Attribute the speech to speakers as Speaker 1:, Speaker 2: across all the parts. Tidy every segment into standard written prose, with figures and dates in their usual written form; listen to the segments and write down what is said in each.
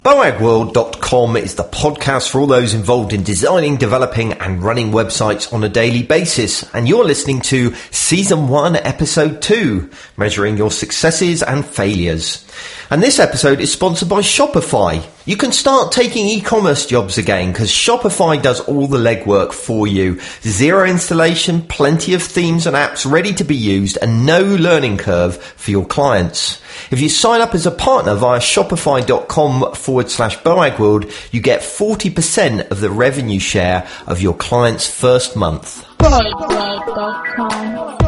Speaker 1: BOAGworld.com is the podcast for all those involved in designing, developing and running websites on a daily basis. And you're listening to Season 1, Episode 2, Measuring Your Successes and Failures. And this episode is sponsored by Shopify. You can start taking e-commerce jobs again because Shopify does all the legwork for you. Zero installation, plenty of themes and apps ready to be used and no learning curve for your clients. If you sign up as a partner via shopify.com/BOAGworld, you get 40% of the revenue share of your client's first month.
Speaker 2: BOAGworld.com.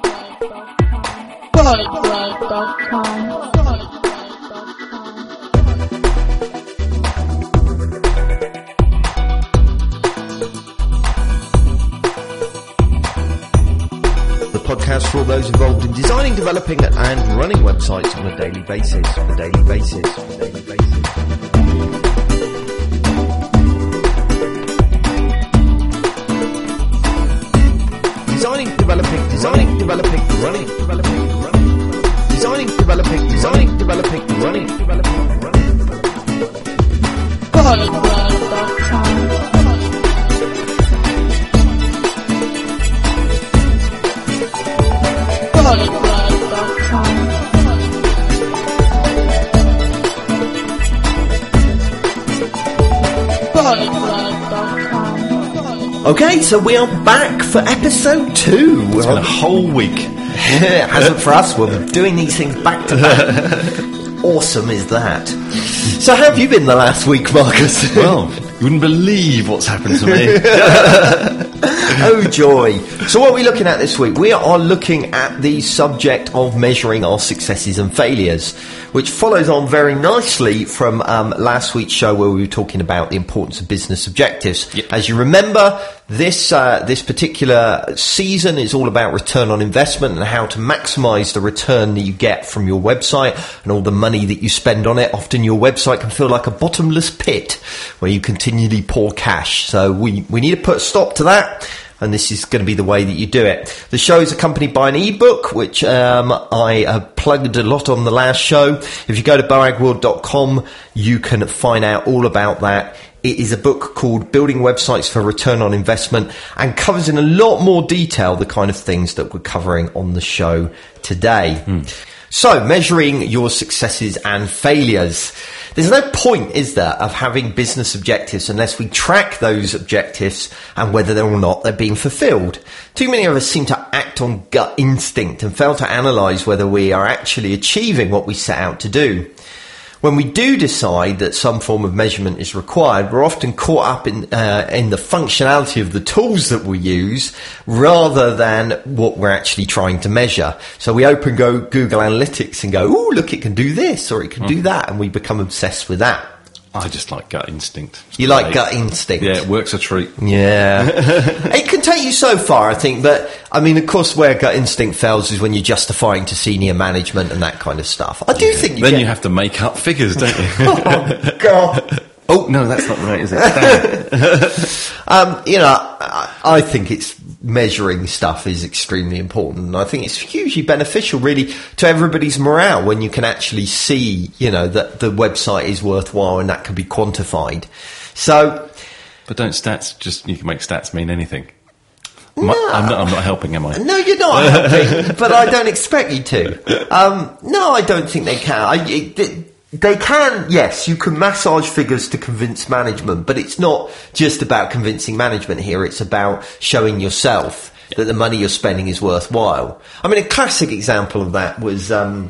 Speaker 2: BOAGworld.com.
Speaker 1: Podcast for all those involved in designing, developing and running websites on a daily basis. Designing, developing, running. Designing, developing, running.
Speaker 2: BOAGworld.com.
Speaker 1: Okay, so we are back for episode 2.
Speaker 3: It's been a whole week.
Speaker 1: It hasn't for us. We're doing these things back to back. Awesome is that. So how have you been the last week, Marcus?
Speaker 3: Well, you wouldn't believe what's happened to me.
Speaker 1: Oh joy. So what are we looking at this week? We are looking at the subject of measuring our successes and failures, which follows on very nicely from last week's show where we were talking about the importance of business objectives.
Speaker 3: Yep.
Speaker 1: As you remember, this particular season is all about return on investment and how to maximize the return that you get from your website and all the money that you spend on it. Often your website can feel like a bottomless pit where you continually pour cash. So we need to put a stop to that. And this is going to be the way that you do it. The show is accompanied by an ebook, which I plugged a lot on the last show. If you go to BOAGworld.com, you can find out all about that. It is a book called Building Websites for Return on Investment and covers in a lot more detail the kind of things that we're covering on the show today. So, measuring your successes and failures. There's no point, is there, of having business objectives unless we track those objectives and whether or not they're being fulfilled. Too many of us seem to act on gut instinct and fail to analyse whether we are actually achieving what we set out to do. When we do decide that some form of measurement is required, we're often caught up in the functionality of the tools that we use rather than what we're actually trying to measure. So we open Google Analytics and go, "Ooh, look, it can do this or it can do that," and we become obsessed with that.
Speaker 3: I just like gut instinct.
Speaker 1: You like gut instinct?
Speaker 3: Yeah, it works a treat.
Speaker 1: Yeah. It can take you so far, I think, but I mean, of course, where gut instinct fails is when you're justifying to senior management and that kind of stuff. I do think
Speaker 3: you have to make up figures, don't you?
Speaker 1: Oh, God.
Speaker 3: Oh, no, that's not right, is it?
Speaker 1: I think it's measuring stuff is extremely important. And I think it's hugely beneficial, really, to everybody's morale when you can actually see, that the website is worthwhile and that can be quantified. So,
Speaker 3: but don't stats you can make stats mean anything? No. I'm not helping, am I?
Speaker 1: No, you're not helping, but I don't expect you to. No, I don't think they can. They can, yes, you can massage figures to convince management, but it's not just about convincing management here. It's about showing yourself that the money you're spending is worthwhile. I mean, a classic example of that was one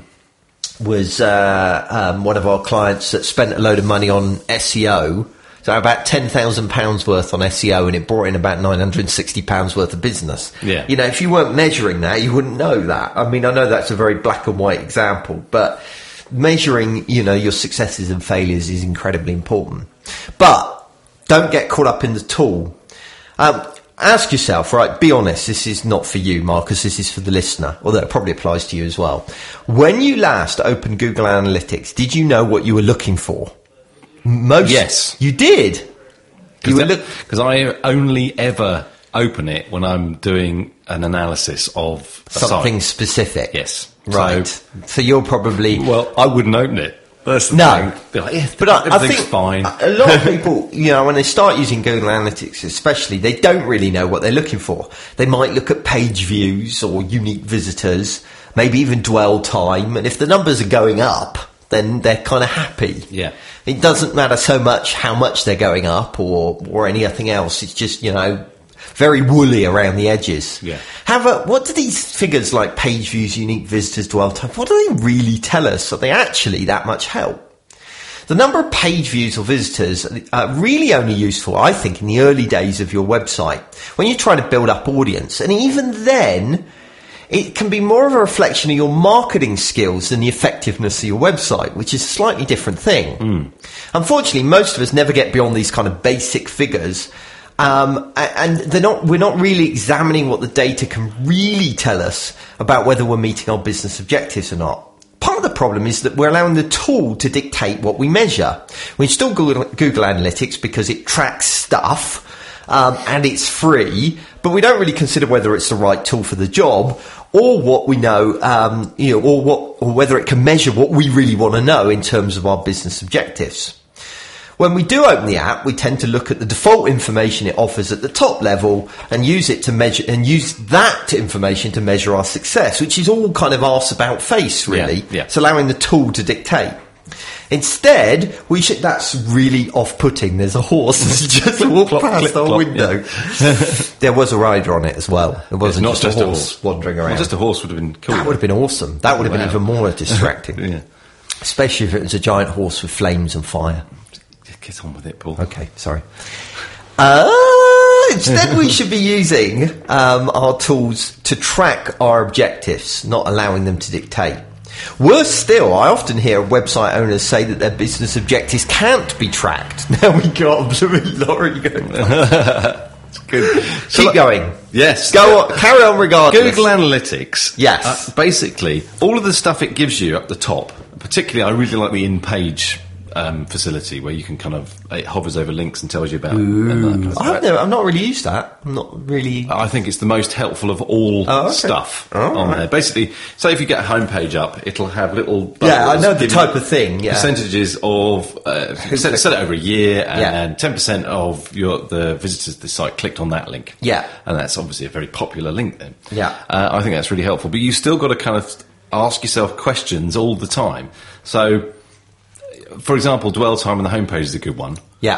Speaker 1: of our clients that spent a load of money on SEO. So about £10,000 worth on SEO, and it brought in about £960 worth of business.
Speaker 3: Yeah.
Speaker 1: If you weren't measuring that, you wouldn't know that. I mean, I know that's a very black and white example, but measuring, your successes and failures is incredibly important. But don't get caught up in the tool. Ask yourself, right, be honest, this is not for you, Marcus, this is for the listener, although it probably applies to you as well. When you last opened Google Analytics, did you know what you were looking for?
Speaker 3: Yes.
Speaker 1: You did?
Speaker 3: Because I only ever open it when I'm doing an analysis of a
Speaker 1: something
Speaker 3: site.
Speaker 1: specific.
Speaker 3: Yes.
Speaker 1: Right. So you're probably...
Speaker 3: Well, I wouldn't open it. That's the
Speaker 1: No.
Speaker 3: thing. They're like, yeah,
Speaker 1: But I
Speaker 3: everything's
Speaker 1: think
Speaker 3: fine.
Speaker 1: a lot of people, when they start using Google Analytics especially, they don't really know what they're looking for. They might look at page views or unique visitors, maybe even dwell time, and if the numbers are going up, then they're kind of happy.
Speaker 3: Yeah.
Speaker 1: It doesn't matter so much how much they're going up or anything else. It's just, very woolly around the edges.
Speaker 3: Yeah.
Speaker 1: However, what do these figures like page views, unique visitors, dwell time, what do they really tell us? Are they actually that much help? The number of page views or visitors are really only useful, I think, in the early days of your website, when you try to build up audience. And even then, it can be more of a reflection of your marketing skills than the effectiveness of your website, which is a slightly different thing. Unfortunately, most of us never get beyond these kind of basic figures. And we're not really examining what the data can really tell us about whether we're meeting our business objectives or not. Part of the problem is that we're allowing the tool to dictate what we measure. We install Google Analytics because it tracks stuff, and it's free, but we don't really consider whether it's the right tool for the job, or what we know, or whether it can measure what we really want to know in terms of our business objectives. When we do open the app, we tend to look at the default information it offers at the top level and use it to measure, and use that information to measure our success, which is all kind of arse about face, really.
Speaker 3: Yeah.
Speaker 1: It's allowing the tool to dictate. Instead, that's really off-putting. There's a horse that's just walked past our window. Yeah. There was a rider on it as well. It wasn't
Speaker 3: not
Speaker 1: just a horse wandering around.
Speaker 3: Well, just a horse would have been cool.
Speaker 1: That would have been awesome. That would have been even more distracting.
Speaker 3: Yeah.
Speaker 1: Especially if it was a giant horse with flames and fire.
Speaker 3: Get on with it, Paul.
Speaker 1: Okay, sorry. Instead, we should be using our tools to track our objectives, not allowing them to dictate. Worse still, I often hear website owners say that their business objectives can't be tracked. Now we got absolute lorry going.
Speaker 3: It's good.
Speaker 1: Keep going.
Speaker 3: Yes.
Speaker 1: Go on. Carry on regardless.
Speaker 3: Google Analytics.
Speaker 1: Yes.
Speaker 3: Basically, all of the stuff it gives you up the top, particularly I really like the in-page facility where you can it hovers over links and tells you about.
Speaker 1: I've not really used that. I'm not really.
Speaker 3: I think it's the most helpful of all stuff on there. Basically, say if you get a homepage up, it'll have little.
Speaker 1: Yeah, I know the type of thing. Yeah.
Speaker 3: Percentages of set it over a year, and 10% of the visitors to the site clicked on that link.
Speaker 1: Yeah,
Speaker 3: and that's obviously a very popular link. Then,
Speaker 1: I
Speaker 3: think that's really helpful. But you still got to kind of ask yourself questions all the time. So, for example, dwell time on the homepage is a good one.
Speaker 1: Yeah.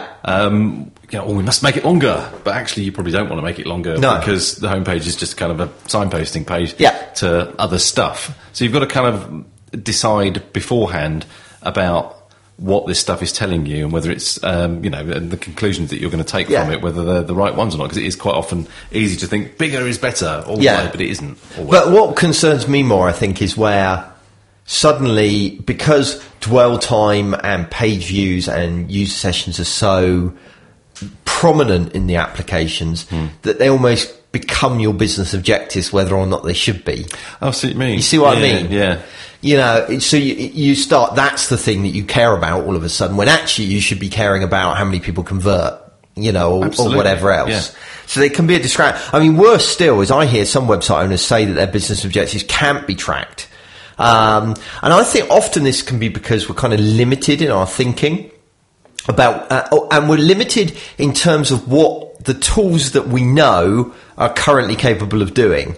Speaker 3: We must make it longer. But actually, you probably don't want to make it longer because the homepage is just kind of a signposting page to other stuff. So you've got to kind of decide beforehand about what this stuff is telling you and whether it's, and the conclusions that you're going to take from it, whether they're the right ones or not. Because it is quite often easy to think bigger is better all the way, but it isn't always.
Speaker 1: But what concerns me more, I think, is where suddenly, because dwell time and page views and user sessions are so prominent in the applications that they almost become your business objectives, whether or not they should be.
Speaker 3: I see what you mean.
Speaker 1: You see what I mean?
Speaker 3: Yeah.
Speaker 1: So you start, that's the thing that you care about all of a sudden, when actually you should be caring about how many people convert, or whatever else.
Speaker 3: Yeah.
Speaker 1: So they can be a distraction. I mean, worse still is I hear some website owners say that their business objectives can't be tracked. And I think often this can be because we're kind of limited in our thinking about, and we're limited in terms of what the tools that we know are currently capable of doing.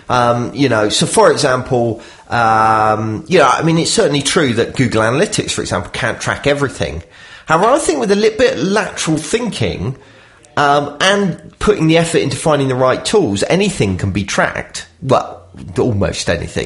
Speaker 1: So for example, it's certainly true that Google Analytics, for example, can't track everything. However, I think with a little bit of lateral thinking, and putting the effort into finding the right tools, anything can be tracked. Well, almost anything.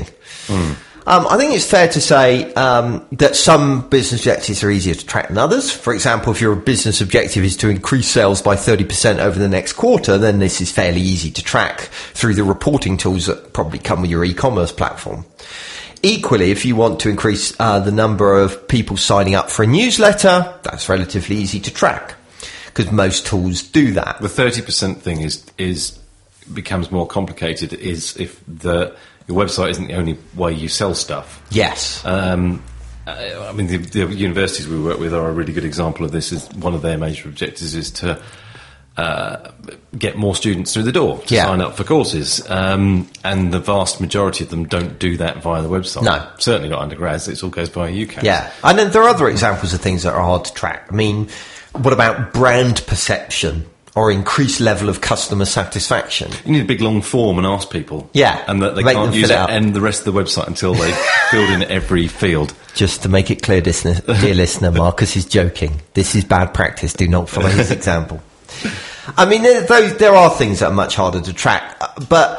Speaker 1: I think it's fair to say that some business objectives are easier to track than others. For example, if your business objective is to increase sales by 30% over the next quarter, then this is fairly easy to track through the reporting tools that probably come with your e-commerce platform. Equally, if you want to increase the number of people signing up for a newsletter, that's relatively easy to track because most tools do that.
Speaker 3: The 30% thing is becomes more complicated is if your website isn't the only way you sell stuff.
Speaker 1: Yes.
Speaker 3: The universities we work with are a really good example of this. Is one of their major objectives is to get more students through the door to sign up for courses. And the vast majority of them don't do that via the website.
Speaker 1: No.
Speaker 3: Certainly not undergrads. It all goes via UCAS.
Speaker 1: Yeah. And then there are other examples of things that are hard to track. I mean, what about brand perception or increased level of customer satisfaction?
Speaker 3: You need a big long form and ask people.
Speaker 1: Yeah.
Speaker 3: And that they can't use it and the rest of the website until they filled in every field.
Speaker 1: Just to make it clear, dear listener, Marcus is joking. This is bad practice. Do not follow his example. I mean, there are things that are much harder to track, but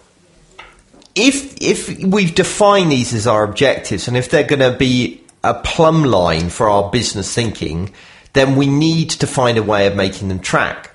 Speaker 1: if we've defined these as our objectives, and if they're going to be a plumb line for our business thinking, then we need to find a way of making them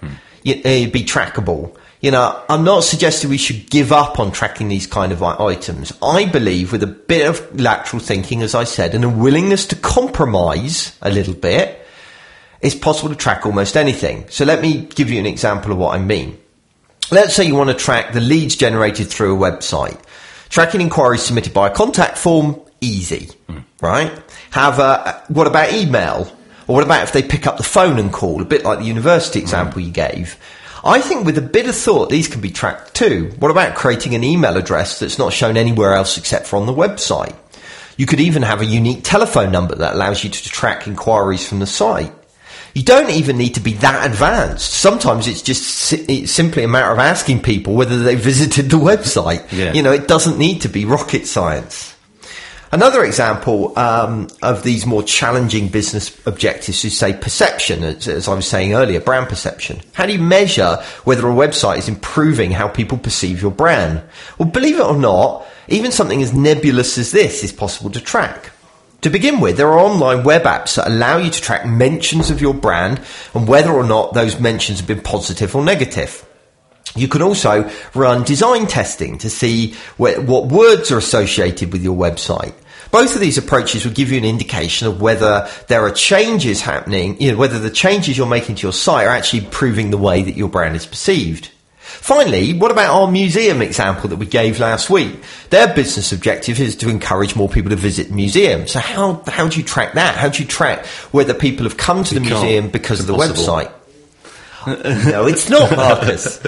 Speaker 1: be trackable. You know, I'm not suggesting we should give up on tracking these kind of items. I believe with a bit of lateral thinking, as I said, and a willingness to compromise a little bit, it's possible to track almost anything. So let me give you an example of what I mean. Let's say you want to track the leads generated through a website. Tracking inquiries submitted by a contact form, easy, right? What about email? Or what about if they pick up the phone and call, a bit like the university example you gave? I think with a bit of thought, these can be tracked too. What about creating an email address that's not shown anywhere else except for on the website? You could even have a unique telephone number that allows you to track inquiries from the site. You don't even need to be that advanced. Sometimes it's simply a matter of asking people whether they visited the website.
Speaker 3: Yeah.
Speaker 1: You know, it doesn't need to be rocket science. Another example of these more challenging business objectives is, say, perception, as I was saying earlier, brand perception. How do you measure whether a website is improving how people perceive your brand? Well, believe it or not, even something as nebulous as this is possible to track. To begin with, there are online web apps that allow you to track mentions of your brand and whether or not those mentions have been positive or negative. You can also run design testing to see what words are associated with your website. Both of these approaches will give you an indication of whether there are changes happening, whether the changes you're making to your site are actually improving the way that your brand is perceived. Finally, what about our museum example that we gave last week? Their business objective is to encourage more people to visit the museum. So how do you track that? How do you track whether people have come to the museum because of the website? No, it's not, Marcus.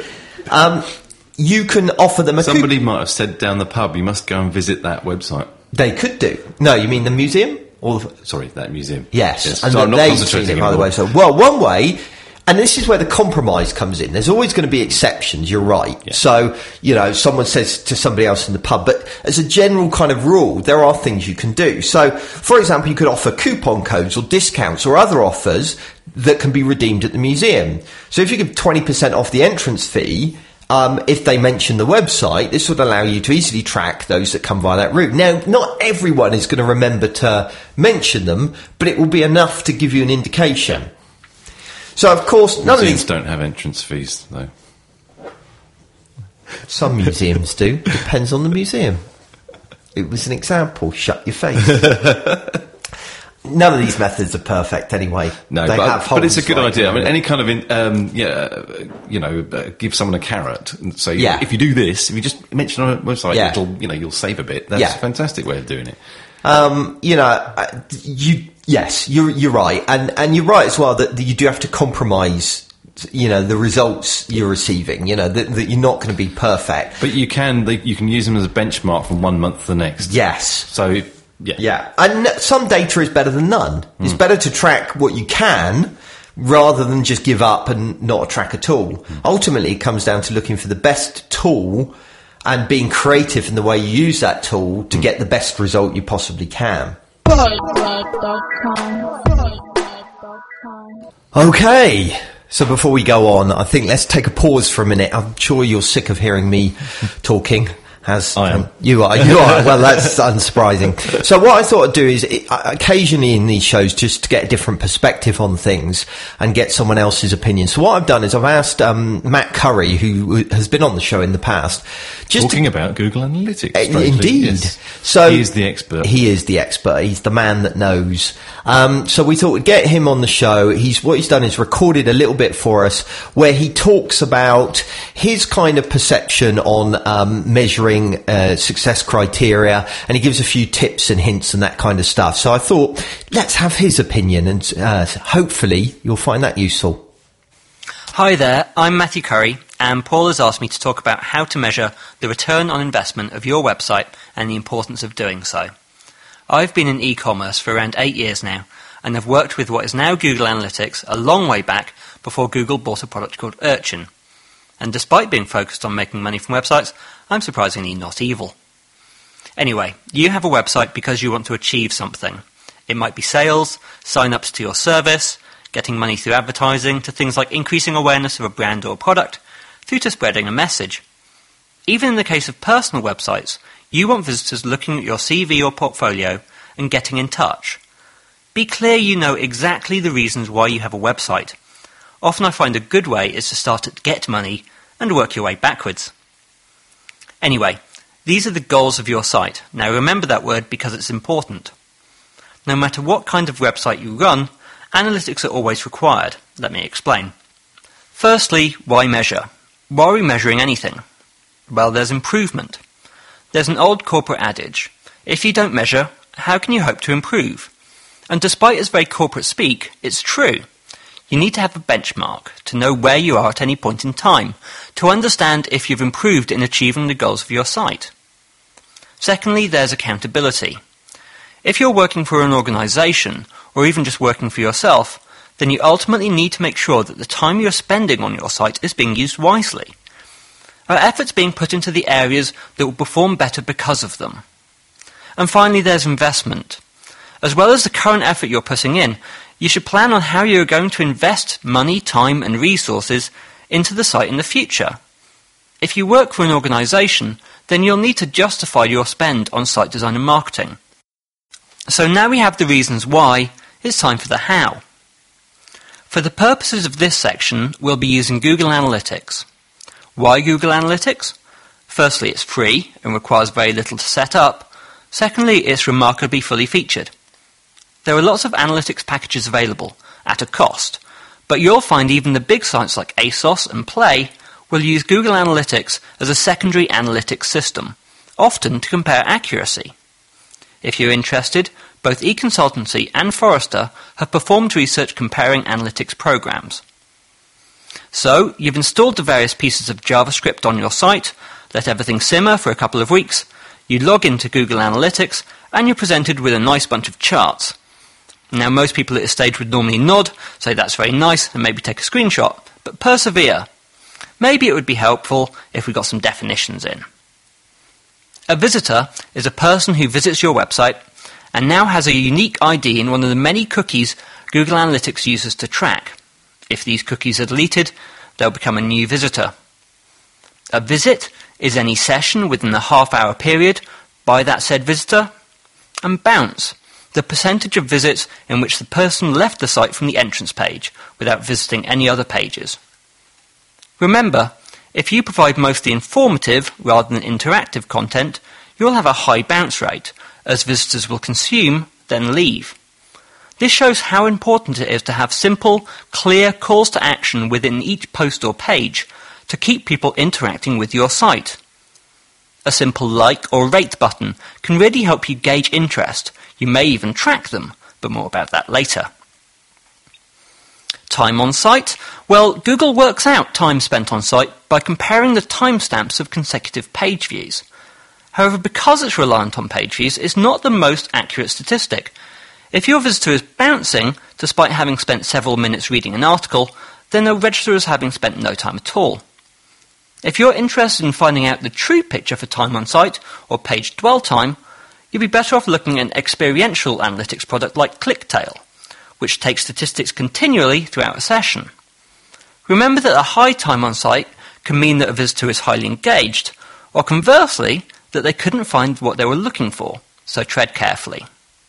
Speaker 1: You can offer them
Speaker 3: Somebody might have said down the pub, you must go and visit that website.
Speaker 1: They could do. No, you mean the museum?
Speaker 3: Sorry, that museum.
Speaker 1: Yes.
Speaker 3: And so I'm not concentrating
Speaker 1: by the way. So, well, one way, and this is where the compromise comes in. There's always going to be exceptions, you're right. Yeah. So, someone says to somebody else in the pub, but as a general kind of rule, there are things you can do. So, for example, you could offer coupon codes or discounts or other offers that can be redeemed at the museum. So if you give 20% off the entrance fee, if they mention the website, this would allow you to easily track those that come via that route. Now, not everyone is going to remember to mention them, but it will be enough to give you an indication. So, of course, none of these
Speaker 3: don't have entrance fees, though.
Speaker 1: Some museums do. Depends on the museum. It was an example. Shut your face. None of these methods are perfect anyway.
Speaker 3: No, but it's a good idea. I mean, any kind of, give someone a carrot and say, if you do this, if you just mention on a website, you'll save a bit. That's a fantastic way of doing it.
Speaker 1: Yes, you're right. And you're right as well that you do have to compromise, the results you're receiving, that you're not going to be perfect.
Speaker 3: But you can use them as a benchmark from one month to the next.
Speaker 1: Yes.
Speaker 3: So,
Speaker 1: yeah. And some data is better than none. It's better to track what you can rather than just give up and not track at all. Ultimately, it comes down to looking for the best tool and being creative in the way you use that tool to get the best result you possibly can. Okay, so before we go on, I think let's take a pause for a minute. I'm sure you're sick of hearing me talking. As
Speaker 3: I am.
Speaker 1: You are. Well, that's unsurprising. So what I thought I'd do is occasionally in these shows just to get a different perspective on things and get someone else's opinion. So what I've done is I've asked Matt Curry, who has been on the show in the past, just
Speaker 3: talking about Google Analytics.
Speaker 1: Indeed.
Speaker 3: Yes.
Speaker 1: So
Speaker 3: he is the expert.
Speaker 1: He is the expert. He's the man that knows. So we thought we'd get him on the show. What he's done is recorded a little bit for us where he talks about his kind of perception on measuring success criteria, and he gives a few tips and hints and that kind of stuff. So I thought, let's have his opinion, and hopefully you'll find that useful.
Speaker 4: Hi there, I'm Matthew Curry, and Paul has asked me to talk about how to measure the return on investment of your website and the importance of doing so. I've been in e-commerce for around 8 years now, and have worked with what is now Google Analytics a long way back before Google bought a product called Urchin. And despite being focused on making money from websites, I'm surprisingly not evil. Anyway, you have a website because you want to achieve something. It might be sales, sign-ups to your service, getting money through advertising, to things like increasing awareness of a brand or product, through to spreading a message. Even in the case of personal websites, you want visitors looking at your CV or portfolio and getting in touch. Be clear you know exactly the reasons why you have a website. Often I find a good way is to start at get money and work your way backwards. Anyway, these are the goals of your site. Now remember that word because it's important. No matter what kind of website you run, analytics are always required. Let me explain. Firstly, why measure? Why are we measuring anything? Well, there's improvement. There's an old corporate adage, if you don't measure, how can you hope to improve? And despite its very corporate speak, it's true. You need to have a benchmark to know where you are at any point in time, to understand if you've improved in achieving the goals of your site. Secondly, there's accountability. If you're working for an organisation, or even just working for yourself, then you ultimately need to make sure that the time you're spending on your site is being used wisely. Are efforts being put into the areas that will perform better because of them? And finally, there's investment. As well as the current effort you're putting in, you should plan on how you're going to invest money, time and resources into the site in the future. If you work for an organisation, then you'll need to justify your spend on site design and marketing. So now we have the reasons why, it's time for the how. For the purposes of this section, we'll be using Google Analytics. Why Google Analytics? Firstly, it's free and requires very little to set up. Secondly, it's remarkably fully featured. There are lots of analytics packages available, at a cost, but you'll find even the big sites like ASOS and Play will use Google Analytics as a secondary analytics system, often to compare accuracy. If you're interested, both eConsultancy and Forrester have performed research comparing analytics programs. So, you've installed the various pieces of JavaScript on your site, let everything simmer for a couple of weeks, you log into Google Analytics, and you're presented with a nice bunch of charts. Now, most people at this stage would normally nod, say that's very nice, and maybe take a screenshot, but persevere. Maybe it would be helpful if we got some definitions in. A visitor is a person who visits your website and now has a unique ID in one of the many cookies Google Analytics uses to track. If these cookies are deleted, they'll become a new visitor. A visit is any session within the half-hour period by that said visitor. And bounce, the percentage of visits in which the person left the site from the entrance page without visiting any other pages. Remember, if you provide mostly informative rather than interactive content, you'll have a high bounce rate, as visitors will consume, then leave. This shows how important it is to have simple, clear calls to action within each post or page to keep people interacting with your site. A simple like or rate button can really help you gauge interest. You may even track them, but more about that later. Time on site? Well, Google works out time spent on site by comparing the timestamps of consecutive page views. However, because it's reliant on page views, it's not the most accurate statistic. If your visitor is bouncing, despite having spent several minutes reading an article, then they'll register as having spent no time at all. If you're interested in finding out the true picture for time on site, or page dwell time, you'd be better off looking at an experiential analytics product like ClickTail, which takes statistics continually throughout a session. Remember that a high time on site can mean that a visitor is highly engaged, or conversely, that they couldn't find what they were looking for, so tread carefully.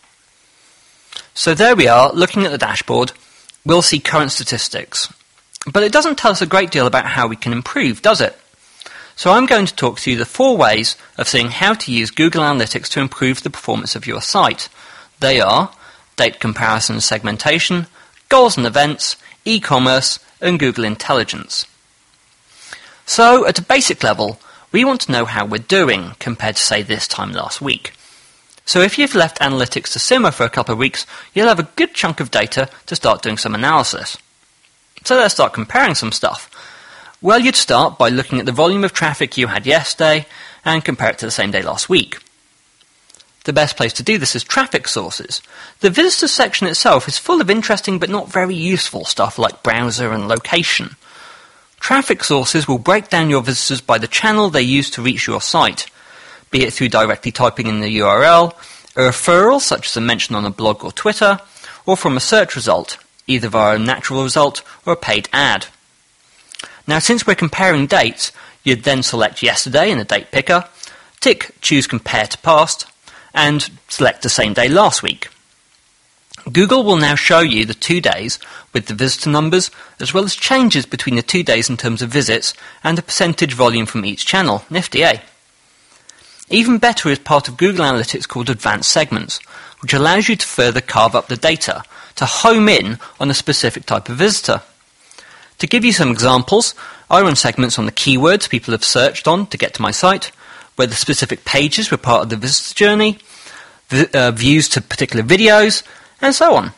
Speaker 4: So there we are, looking at the dashboard, we'll see current statistics. But it doesn't tell us a great deal about how we can improve, does it? So I'm going to talk to you the 4 ways of seeing how to use Google Analytics to improve the performance of your site. They are date comparison and segmentation, goals and events, e-commerce, and Google Intelligence. So, at a basic level, we want to know how we're doing compared to, say, this time last week. So if you've left analytics to simmer for a couple of weeks, you'll have a good chunk of data to start doing some analysis. So let's start comparing some stuff. Well, you'd start by looking at the volume of traffic you had yesterday and compare it to the same day last week. The best place to do this is traffic sources. The visitors section itself is full of interesting but not very useful stuff like browser and location. Traffic sources will break down your visitors by the channel they use to reach your site, be it through directly typing in the URL, a referral such as a mention on a blog or Twitter, or from a search result, either via a natural result or a paid ad. Now, since we're comparing dates, you'd then select yesterday in the date picker, tick Choose Compare to Past, and select the same day last week. Google will now show you the 2 days with the visitor numbers, as well as changes between the 2 days in terms of visits and the percentage volume from each channel. Nifty, eh? Even better is part of Google Analytics called Advanced Segments, which allows you to further carve up the data to home in on a specific type of visitor. To give you some examples, I run segments on the keywords people have searched on to get to my site, whether specific pages were part of the visitor journey, views to particular videos, and so on.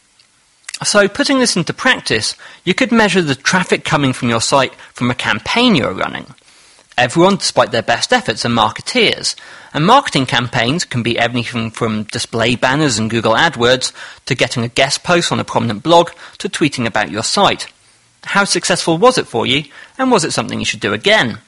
Speaker 4: So putting this into practice, you could measure the traffic coming from your site from a campaign you're running. Everyone, despite their best efforts, are marketeers, and marketing campaigns can be everything from display banners in Google AdWords to getting a guest post on a prominent blog to tweeting about your site. How successful was it for you, and was it something you should do again?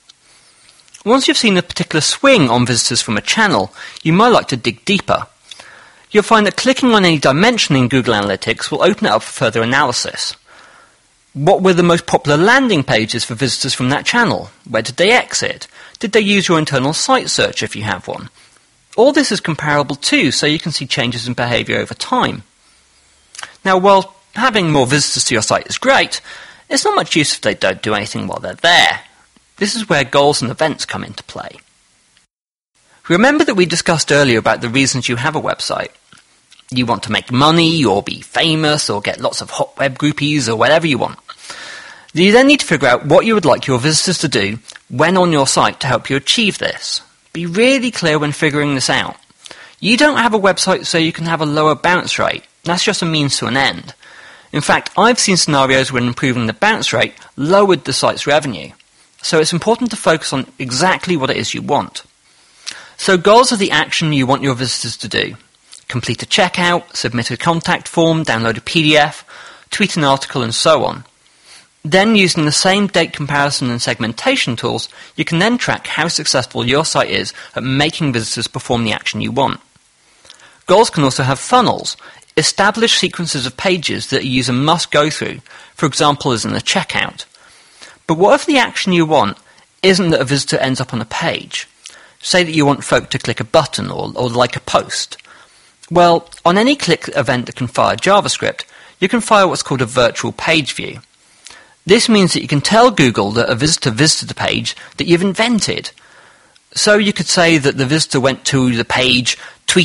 Speaker 4: Once you've seen a particular swing on visitors from a channel, you might like to dig deeper. You'll find that clicking on any dimension in Google Analytics will open it up for further analysis. What were the most popular landing pages for visitors from that channel? Where did they exit? Did they use your internal site search if you have one? All this is comparable too, so you can see changes in behaviour over time. Now, while having more visitors to your site is great, it's not much use if they don't do anything while they're there. This is where goals and events come into play. Remember that we discussed earlier about the reasons you have a website. You want to make money, or be famous, or get lots of hot web groupies, or whatever you want. You then need to figure out what you would like your visitors to do when on your site to help you achieve this. Be really clear when figuring this out. You don't have a website so you can have a lower bounce rate. That's just a means to an end. In fact, I've seen scenarios when improving the bounce rate lowered the site's revenue. So it's important to focus on exactly what it is you want. So goals are the action you want your visitors to do. Complete a checkout, submit a contact form, download a PDF, tweet an article, and so on. Then, using the same date comparison and segmentation tools, you can then track how successful your site is at making visitors perform the action you want. Goals can also have funnels, established sequences of pages that a user must go through, for example as in a checkout. But what if the action you want isn't that a visitor ends up on a page? Say that you want folk to click a button or like a post. Well, on any click event that can fire JavaScript, you can fire what's called a virtual page view. This means that you can tell Google that a visitor visited a page that you've invented. So you could say that the visitor went to the page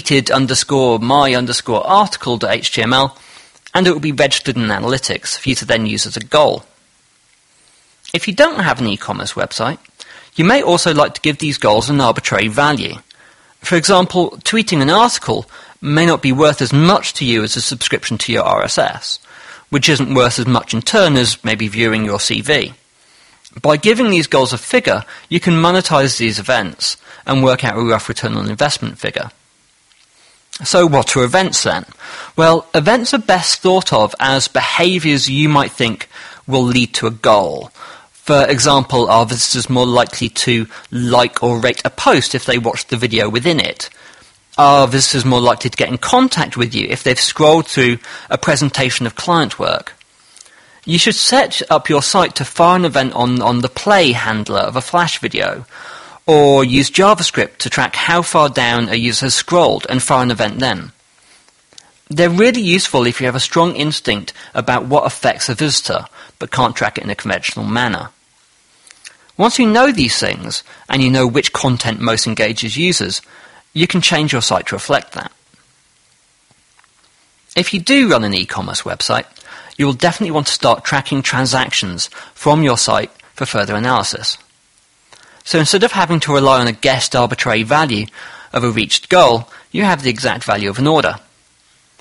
Speaker 4: tweeted_my_article.html, and it will be registered in Analytics for you to then use as a goal. If you don't have an e-commerce website, you may also like to give these goals an arbitrary value. For example, tweeting an article may not be worth as much to you as a subscription to your RSS, which isn't worth as much in turn as maybe viewing your CV. By giving these goals a figure, you can monetize these events and work out a rough return on investment figure. So what are events then? Well, events are best thought of as behaviours you might think will lead to a goal. For example, are visitors more likely to like or rate a post if they watch the video within it? Are visitors more likely to get in contact with you if they've scrolled through a presentation of client work? You should set up your site to fire an event on the play handler of a Flash video, or use JavaScript to track how far down a user has scrolled and fire an event then. They're really useful if you have a strong instinct about what affects a visitor, but can't track it in a conventional manner. Once you know these things, and you know which content most engages users, you can change your site to reflect that. If you do run an e-commerce website, you will definitely want to start tracking transactions from your site for further analysis. So instead of having to rely on a guessed arbitrary value of a reached goal, you have the exact value of an order.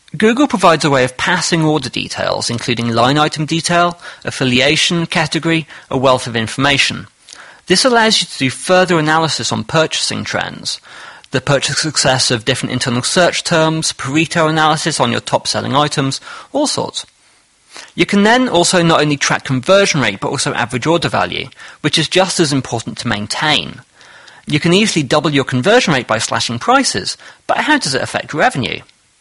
Speaker 4: Google provides a way of passing order details, including line item detail, affiliation, category, a wealth of information. This allows you to do further analysis on purchasing trends, the purchase success of different internal search terms, Pareto analysis on your top-selling items, all sorts. You can then also not only track conversion rate, but also average order value, which is just as important to maintain. You can easily double your conversion rate by slashing prices, but how does it affect revenue?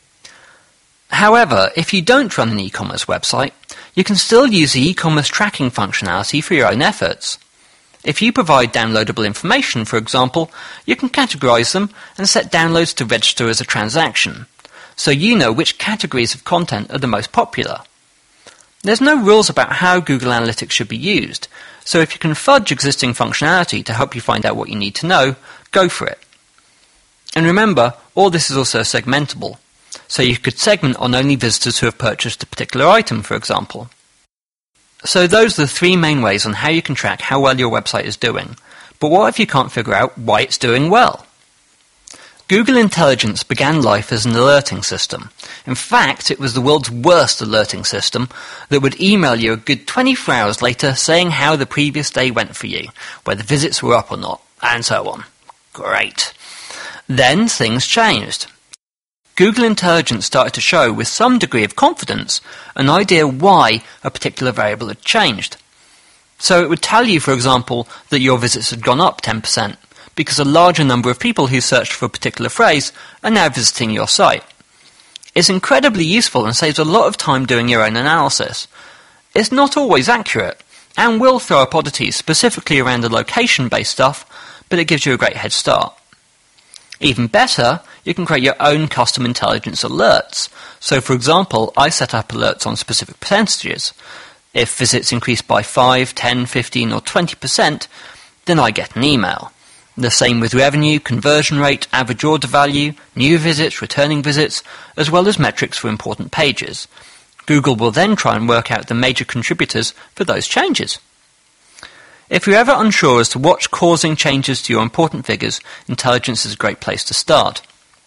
Speaker 4: However, if you don't run an e-commerce website, you can still use the e-commerce tracking functionality for your own efforts. If you provide downloadable information, for example, you can categorize them and set downloads to register as a transaction, so you know which categories of content are the most popular. There's no rules about how Google Analytics should be used, so if you can fudge existing functionality to help you find out what you need to know, go for it. And remember, all this is also segmentable, so you could segment on only visitors who have purchased a particular item, for example. So those are the three main ways on how you can track how well your website is doing. But what if you can't figure out why it's doing well? Google Intelligence began life as an alerting system. In fact, it was the world's worst alerting system that would email you a good 24 hours later saying how the previous day went for you, whether visits were up or not, and so on. Great. Then things changed. Google Intelligence started to show, with some degree of confidence, an idea why a particular variable had changed. So it would tell you, for example, that your visits had gone up 10%, because a larger number of people who searched for a particular phrase are now visiting your site. It's incredibly useful and saves a lot of time doing your own analysis. It's not always accurate, and will throw up oddities specifically around the location-based stuff, but it gives you a great head start. Even better, you can create your own custom intelligence alerts. So, for example, I set up alerts on specific percentages. If visits increase by 5, 10, 15 or 20%, then I get an email. The same with revenue, conversion rate, average order value, new visits, returning visits, as well as metrics for important pages. Google will then try and work out the major contributors for those changes. If you're ever unsure as to what's causing changes to your important figures, Intelligence is a great place to start.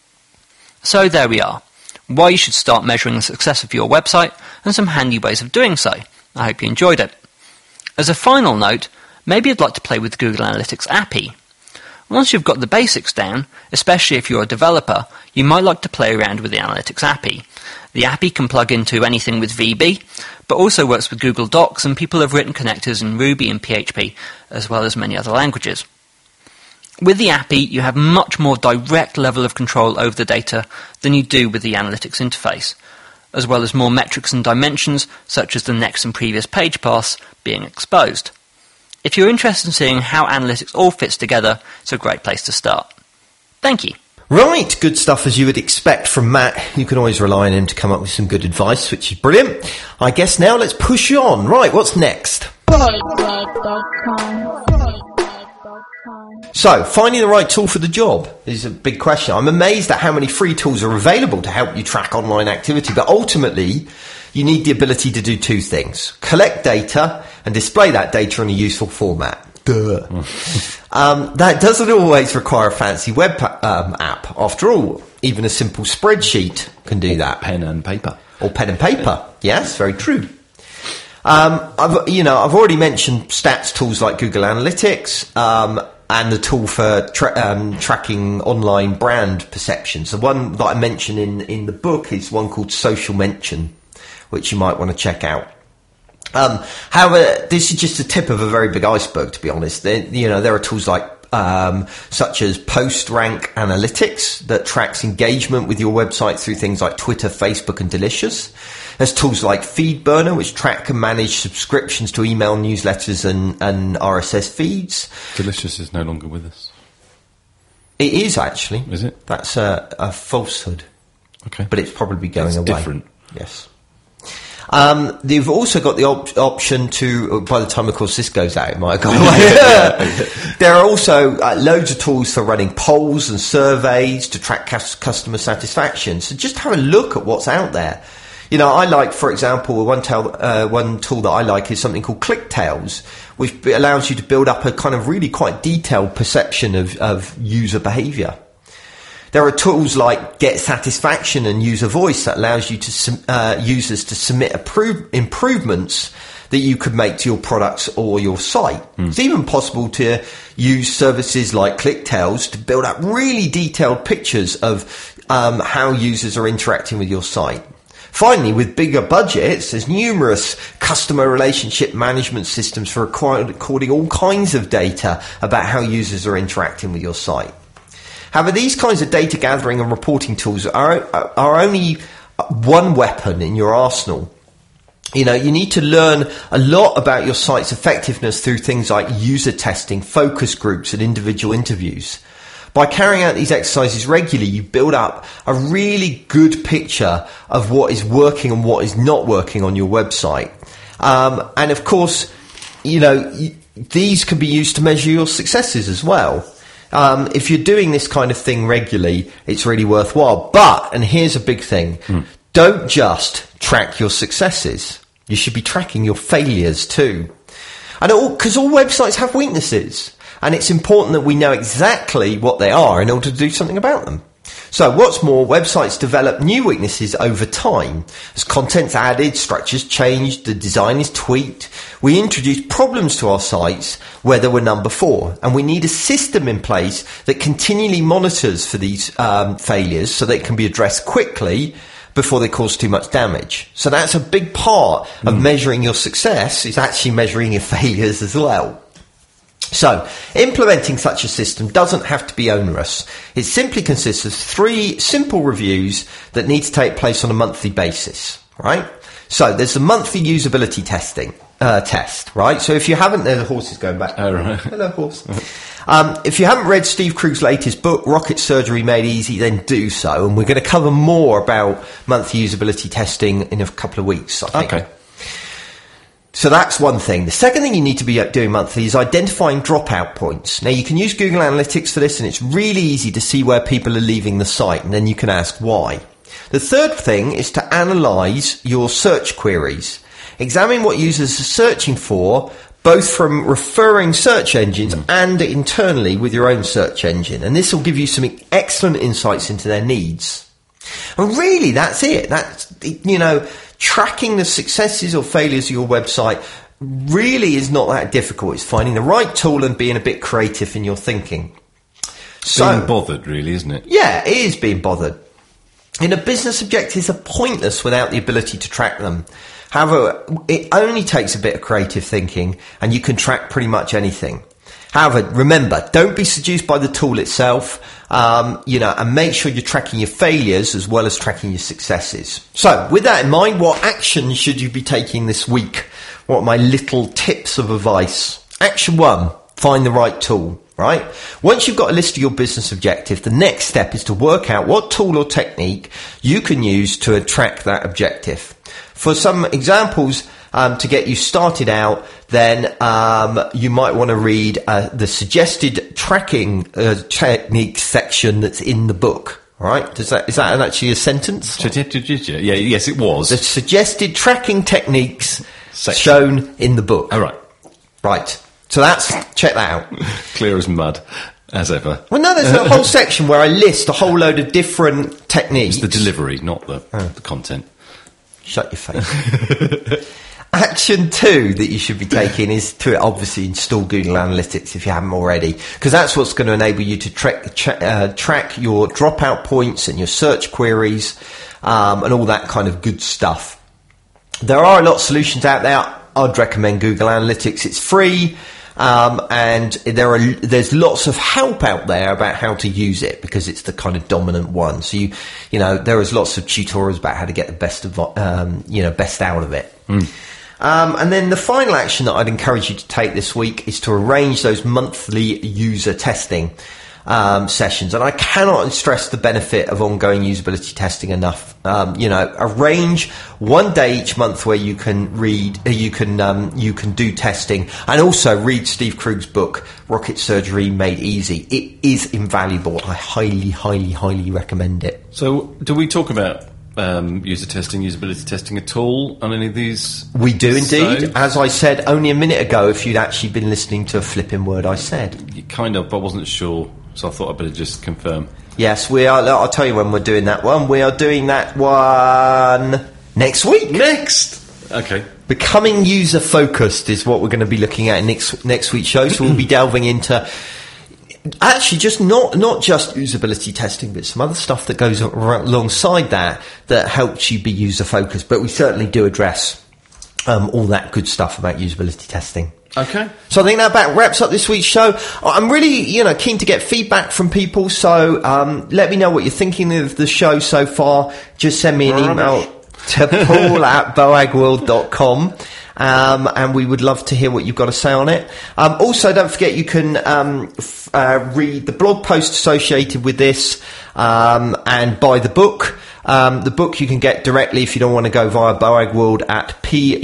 Speaker 4: So there we are. Why you should start measuring the success of your website and some handy ways of doing so. I hope you enjoyed it. As a final note, maybe you'd like to play with Google Analytics API. Once you've got the basics down, especially if you're a developer, you might like to play around with the Analytics API. The API can plug into anything with VB, but also works with Google Docs, and people have written connectors in Ruby and PHP, as well as many other languages. With the API, you have much more direct level of control over the data than you do with the Analytics interface, as well as more metrics and dimensions, such as the next and previous page paths, being exposed. If you're interested in seeing how Analytics all fits together, it's a great place to start. Thank you.
Speaker 1: Right, good stuff as you would expect from Matt. You can always rely on him to come up with some good advice, which is brilliant. I guess now let's push on. Right, what's next? So, finding the right tool for the job is a big question. I'm amazed at how many free tools are available to help you track online activity, but ultimately, you need the ability to do two things. Collect data and display that data in a useful format. Duh. That doesn't always require a fancy web app. After all, even a simple spreadsheet can do that.
Speaker 3: Pen and paper.
Speaker 1: Or pen and paper. Yes, very true. I've already mentioned stats tools like Google Analytics and the tool for tracking online brand perceptions. The one that I mentioned in the book is one called Social Mention, which you might want to check out. However, this is just the tip of a very big iceberg, to be honest. There are tools like such as PostRank Analytics that tracks engagement with your website through things like Twitter, Facebook, and Delicious. There's tools like FeedBurner, which track and manage subscriptions to email newsletters and RSS feeds.
Speaker 3: Delicious is no longer with us.
Speaker 1: It is, actually.
Speaker 3: Is it?
Speaker 1: That's a falsehood.
Speaker 3: Okay.
Speaker 1: But it's probably going away.
Speaker 3: It's different.
Speaker 1: Yes. They've also got the option to, by the time, of course, this goes out, it might have gone away. There are also loads of tools for running polls and surveys to track customer satisfaction. So just have a look at what's out there. I like, for example, one tool that I like is something called ClickTails, which allows you to build up a kind of really quite detailed perception of user behaviour. There are tools like Get Satisfaction and User Voice that allows you to users to submit improvements that you could make to your products or your site. It's even possible to use services like ClickTails to build up really detailed pictures of how users are interacting with your site. Finally, with bigger budgets, there's numerous customer relationship management systems for recording all kinds of data about how users are interacting with your site. However, these kinds of data gathering and reporting tools are only one weapon in your arsenal. You need to learn a lot about your site's effectiveness through things like user testing, focus groups, and individual interviews. By carrying out these exercises regularly, you build up a really good picture of what is working and what is not working on your website. And of course, these can be used to measure your successes as well. If you're doing this kind of thing regularly, it's really worthwhile. But, and here's a big thing, don't just track your successes. You should be tracking your failures too. Because all websites have weaknesses. And it's important that we know exactly what they are in order to do something about them. So what's more, websites develop new weaknesses over time. As content's added, structures changed, the design is tweaked, we introduce problems to our sites where there were none before. And we need a system in place that continually monitors for these failures so they can be addressed quickly before they cause too much damage. So that's a big part of measuring your success, is actually measuring your failures as well. So, implementing such a system doesn't have to be onerous. It simply consists of 3 simple reviews that need to take place on a monthly basis, right? So, there's the monthly usability testing test, right? So, if you haven't, the horse is going back.
Speaker 3: Oh, right.
Speaker 1: Hello, horse. If you haven't read Steve Krug's latest book, Rocket Surgery Made Easy, then do so. And we're going to cover more about monthly usability testing in a couple of weeks, I think.
Speaker 3: Okay.
Speaker 1: So that's one thing. The second thing you need to be doing monthly is identifying dropout points. Now, you can use Google Analytics for this, and it's really easy to see where people are leaving the site, and then you can ask why. The third thing is to analyze your search queries. Examine what users are searching for, both from referring search engines and internally with your own search engine. And this will give you some excellent insights into their needs. And really, that's it. That's, tracking the successes or failures of your website really is not that difficult. It's finding the right tool and being a bit creative in your thinking.
Speaker 3: Being bothered, really, isn't it?
Speaker 1: Yeah, it is being bothered. Business objectives are pointless without the ability to track them. However, it only takes a bit of creative thinking and you can track pretty much anything. However, remember, don't be seduced by the tool itself, and make sure you're tracking your failures as well as tracking your successes. So, with that in mind, what action should you be taking this week? What are my little tips of advice? Action 1, find the right tool, right? Once you've got a list of your business objective, the next step is to work out what tool or technique you can use to track that objective. For some examples, to get you started out, then you might want to read the suggested tracking techniques section that's in the book. All right? Is that actually a sentence?
Speaker 3: Yeah, yes, it was.
Speaker 1: The suggested tracking techniques shown in the book.
Speaker 3: All right.
Speaker 1: Right. So check that out.
Speaker 3: Clear as mud, as ever.
Speaker 1: Well, no, there's a whole section where I list a whole load of different techniques.
Speaker 3: It's the delivery, not the content.
Speaker 1: Shut your face. Action 2 that you should be taking is to obviously install Google Analytics if you haven't already, because that's what's going to enable you to track your dropout points and your search queries and all that kind of good stuff. There are a lot of solutions out there. I'd recommend Google Analytics. It's free, and there's lots of help out there about how to use it because it's the kind of dominant one. So there is lots of tutorials about how to get the best out of it. And then the final action that I'd encourage you to take this week is to arrange those monthly user testing sessions. And I cannot stress the benefit of ongoing usability testing enough. Arrange one day each month where you can you can do testing, and also read Steve Krug's book, Rocket Surgery Made Easy. It is invaluable. I highly, highly, highly recommend it.
Speaker 3: So, do we talk about user testing, usability testing at all on any of these?
Speaker 1: We do indeed. As I said only a minute ago, if you'd actually been listening to a flipping word I said.
Speaker 3: Kind of, but I wasn't sure, so I thought I'd better just confirm.
Speaker 1: Yes, we are. I'll tell you when we're doing that one. We are doing that one next week.
Speaker 3: Okay.
Speaker 1: Becoming user-focused is what we're going to be looking at in next week's show. So we'll be delving into actually just not just usability testing, but some other stuff that goes alongside that helps you be user-focused. But we certainly do address all that good stuff about usability testing.
Speaker 3: Okay.
Speaker 1: So I think that about wraps up this week's show. I'm really, keen to get feedback from people. So let me know what you're thinking of the show so far. Just send me an email to paul@boagworld.com. And we would love to hear what you've got to say on it. Also, don't forget you can read the blog post associated with this and buy the book. The book you can get directly if you don't want to go via Boag World at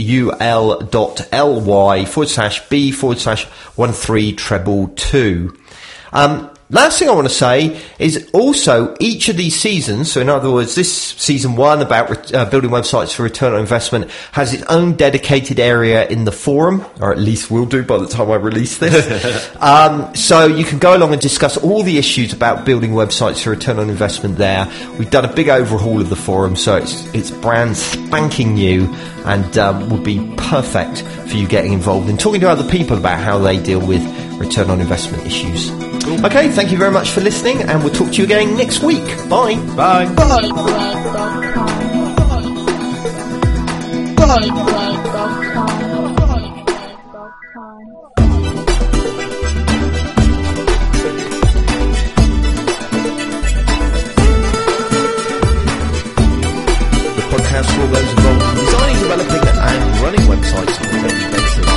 Speaker 1: pul.ly/B/1322. Last thing I want to say is also each of these seasons, so in other words, this season 1 about building websites for return on investment has its own dedicated area in the forum, or at least will do by the time I release this. So you can go along and discuss all the issues about building websites for return on investment there. We've done a big overhaul of the forum, so it's brand spanking new and will be perfect for you getting involved in talking to other people about how they deal with return on investment issues. Okay, thank you very much for listening, and we'll talk to you again next week. Bye.
Speaker 3: Bye.
Speaker 1: The podcast for all those involved in designing, developing, and running websites on a daily basis.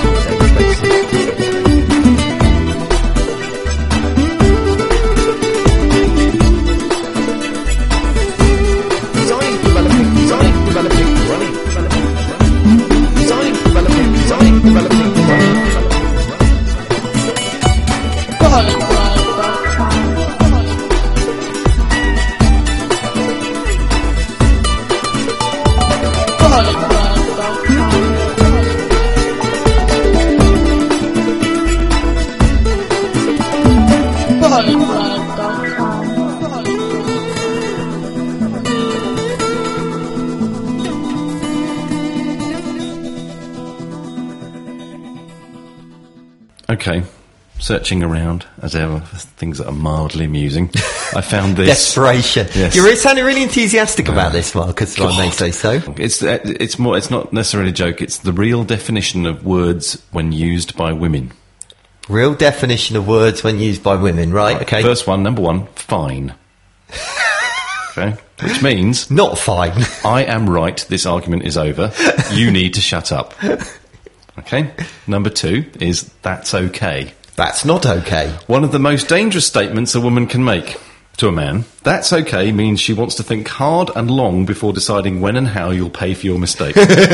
Speaker 3: Okay, searching around as ever for things that are mildly amusing. I found this
Speaker 1: desperation.
Speaker 3: Yes.
Speaker 1: You're sounding really enthusiastic about this, Marcus. If I may say so.
Speaker 3: It's more. It's not necessarily a joke. It's the real definition of words when used by women.
Speaker 1: Real definition of words when used by women, right? Okay.
Speaker 3: First one, number 1, fine. Okay, which means
Speaker 1: not fine.
Speaker 3: I am right. This argument is over. You need to shut up. Okay. Number 2 is that's okay.
Speaker 1: That's not okay.
Speaker 3: One of the most dangerous statements a woman can make to a man. That's okay means she wants to think hard and long before deciding when and how you'll pay for your mistake.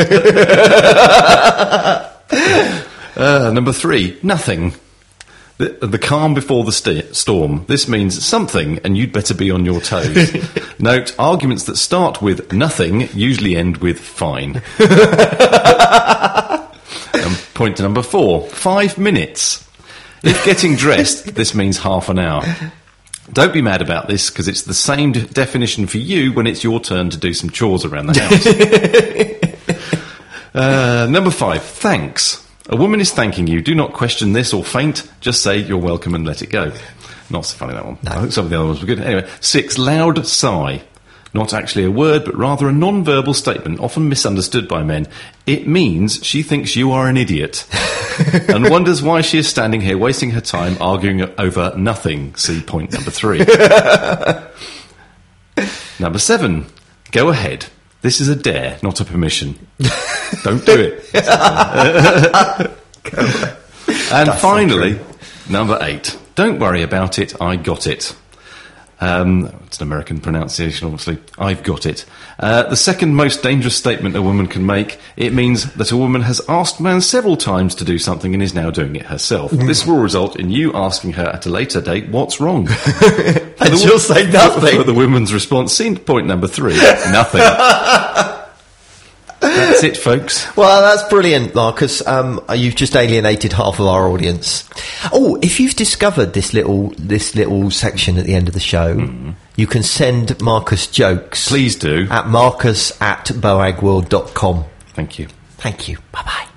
Speaker 3: Number 3, nothing. The calm before the storm. This means something, and you'd better be on your toes. Note, arguments that start with nothing usually end with fine. Point number 4, 5 minutes. If getting dressed, this means half an hour. Don't be mad about this, because it's the same definition for you when it's your turn to do some chores around the house. Number 5, thanks. A woman is thanking you. Do not question this or faint. Just say you're welcome and let it go. Not so funny, that one.
Speaker 1: No.
Speaker 3: I think some of the other ones were good. Anyway, 6, loud sigh. Not actually a word, but rather a non-verbal statement, often misunderstood by men. It means she thinks you are an idiot and wonders why she is standing here wasting her time arguing over nothing. See point number 3. Number 7, go ahead. This is a dare, not a permission. Don't do it. And finally, number 8, don't worry about it, I got it. It's an American pronunciation, obviously. I've got it. The second most dangerous statement a woman can make, it means that a woman has asked man several times to do something and is now doing it herself. This will result in you asking her at a later date, what's wrong?
Speaker 1: And she'll say nothing.
Speaker 3: For the woman's response, see point number 3, nothing. That's it, folks.
Speaker 1: Well, that's brilliant, Marcus. You've just alienated half of our audience. Oh, if you've discovered this little section at the end of the show, you can send Marcus jokes.
Speaker 3: Please do.
Speaker 1: At marcus@boagworld.com.
Speaker 3: Thank you.
Speaker 1: Thank you. Bye-bye.